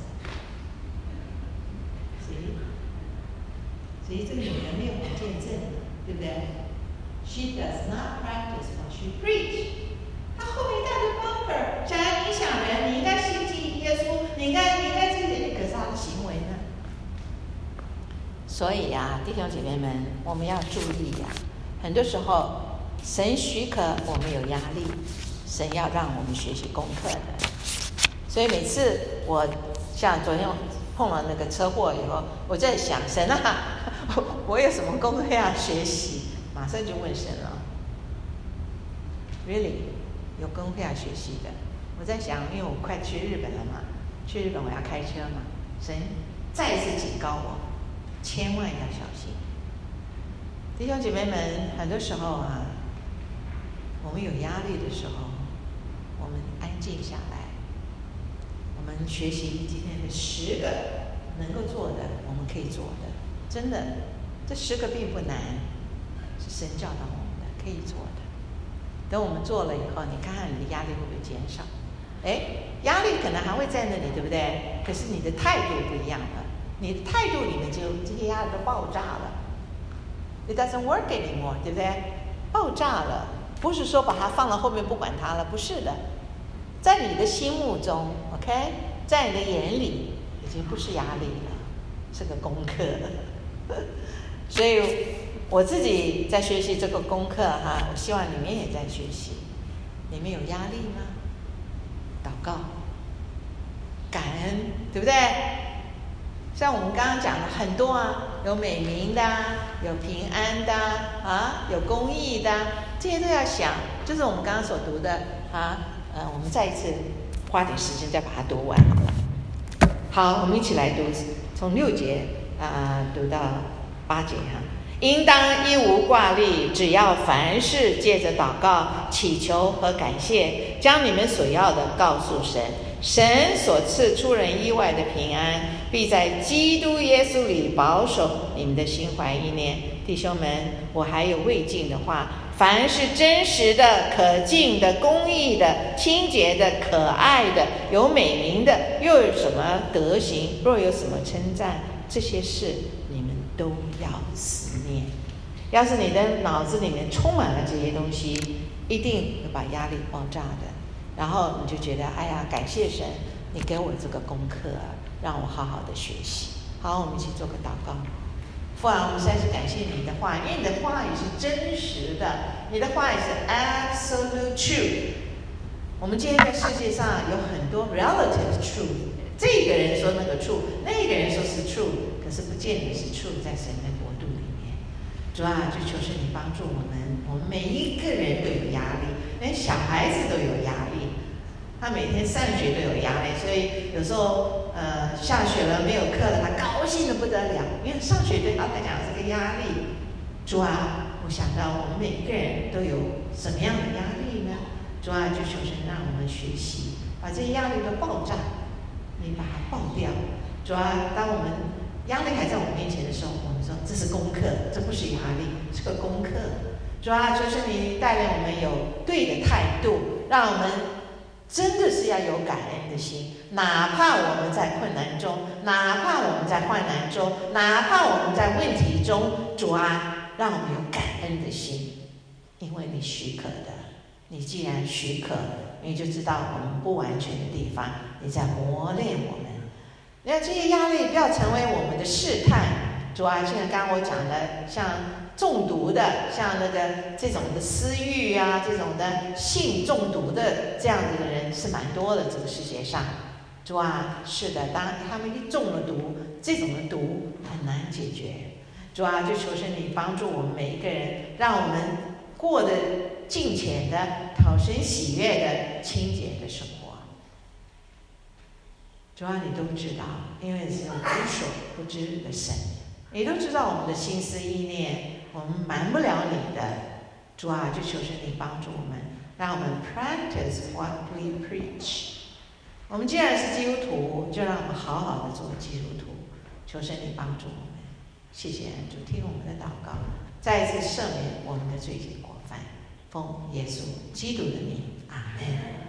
所以这个女人没有见证，对不对 ？She does not practice what she preach。她后面带着 bumper， 想要影响人，你应该信耶稣，你应该这些，可是她的行为呢？所以啊，弟兄姐妹们，我们要注意呀。很多时候，神许可我们有压力，神要让我们学习功课的。所以每次我像昨天碰了那个车祸以后，我在想神啊，我有什么功课要学习？马上就问神了 ，Really 有功课要学习的。我在想，因为我快去日本了嘛，去日本我要开车嘛，神再一次警告我，千万要小心。弟兄姐妹们，很多时候啊，我们有压力的时候，我们安静下来，我们学习今天的10个能够做的，我们可以做的，真的，这10个并不难，是神教导我们的，可以做的。等我们做了以后，你看看你的压力会不会减少？压力可能还会在那里，对不对？可是你的态度不一样了，你的态度里面就这些压力都爆炸了。It doesn't work anymore， 对不对？爆炸了，不是说把它放到后面不管它了，不是的，在你的心目中 ，OK， 在你的眼里，已经不是压力了，是个功课。所以我自己在学习这个功课哈，我希望你们也在学习。你们有压力吗？祷告，感恩，对不对？像我们刚刚讲的很多啊，有美名的，有平安的啊，有公益的，这些都要想。就是我们刚刚所读的啊，我们再一次花点时间再把它读完好了。好，我们一起来读，从6节读到8节哈。应当一无挂虑，只要凡事借着祷告、祈求和感谢，将你们所要的告诉神。神所赐出人意外的平安，必在基督耶稣里保守你们的心怀意念。弟兄们，我还有未尽的话，凡是真实的、可敬的、公义的、清洁的、可爱的、有美名的，又有什么德行，若有什么称赞，这些事你们都要思念。要是你的脑子里面充满了这些东西，一定会把压力爆炸的。然后你就觉得，哎呀，感谢神，你给我这个功课，让我好好的学习。好，我们一起做个祷告。父啊，我们实在是感谢你的话，因为你的话语是真实的，你的话语是 absolute truth。我们今天在世界上有很多 relative truth， 这个人说那个 truth， 那个人说是 truth， 可是不见得是 truth 在神的国度里面。主啊，就求神你帮助我们每一个人都有压力，连小孩子都有压力。他每天上学都有压力，所以有时候下学了没有课了，他高兴得不得了，因为上学对他来讲是个压力。主啊，我想到我们每一个人都有什么样的压力呢？主啊，就求神让我们学习，把这些压力都爆炸，你把它爆掉。主啊，当我们压力还在我们面前的时候，我们说这是功课，这不是压力，是个功课。主啊，求神你带领我们有对的态度，让我们真的是要有感恩的心，哪怕我们在困难中，哪怕我们在患难中，哪怕我们在问题中，主啊，让我们有感恩的心，因为你许可的，你既然许可， 你就知道我们不完全的地方，你在磨练我们。那这些压力不要成为我们的试探。主啊，现在刚刚我讲的，像中毒的，像那个这种的私欲啊，这种的性中毒的这样子的人是蛮多的，这个世界上。主啊，是的，当他们一中了毒，这种的毒很难解决。主啊，就求神你帮助我们每一个人，让我们过得敬虔的、讨神喜悦的、清洁的生活。主啊，你都知道，因为是无所不知的神，你都知道我们的心思意念，我们瞒不了你的。主啊，就求神你帮助我们，让我们 practice what we preach。我们既然是基督徒，就让我们好好的做基督徒。求神你帮助我们，谢谢主，听我们的祷告，再一次赦免我们的罪孽过犯，奉耶稣基督的名，阿门。